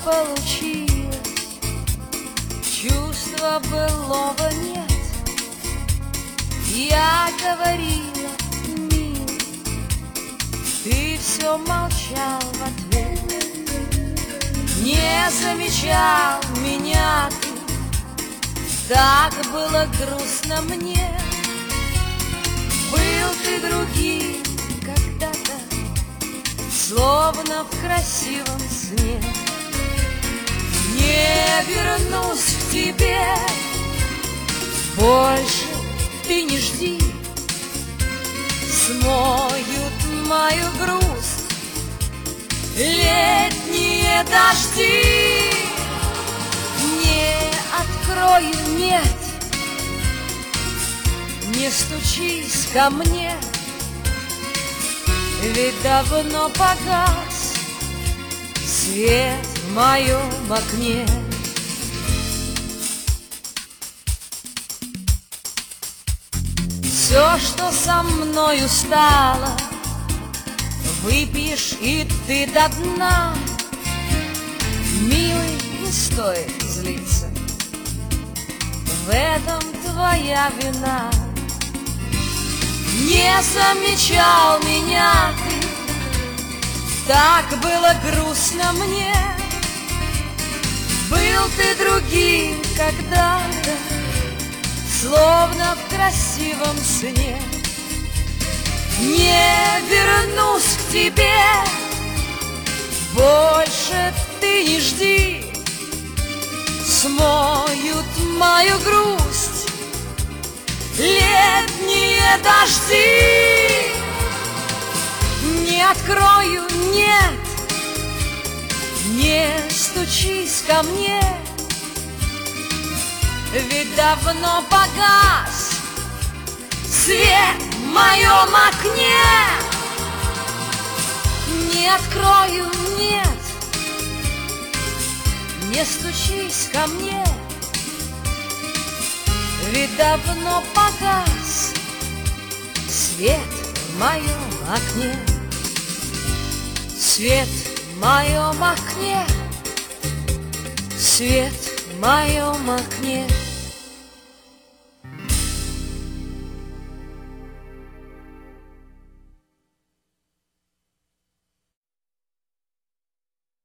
получилось, чувства былого нет. Я говорила, милый, ты все молчал в ответ. Не замечал меня ты, так было грустно мне. Был ты другим когда-то, словно в красивом сне. Не вернусь к тебе, больше ты не жди. Смоют мою грусть летние дожди. Не открою, нет, не стучись ко мне, ведь давно погас свет в моем окне. Все, что со мною стало, выпьешь и ты до дна. Милый, не стоит злиться, в этом твоя вина. Не замечал меня ты, так было грустно мне. Был ты другим когда-то, словно в красивом сне. Не вернусь к тебе, больше ты не жди. Смоют мою грусть летние дожди. Не открою, нет, не стучись ко мне, ведь давно погас свет в моем окне. Не открою, нет, не стучись ко мне, ведь давно погас свет в моем окне. Свет в моем окне, свет в моем окне.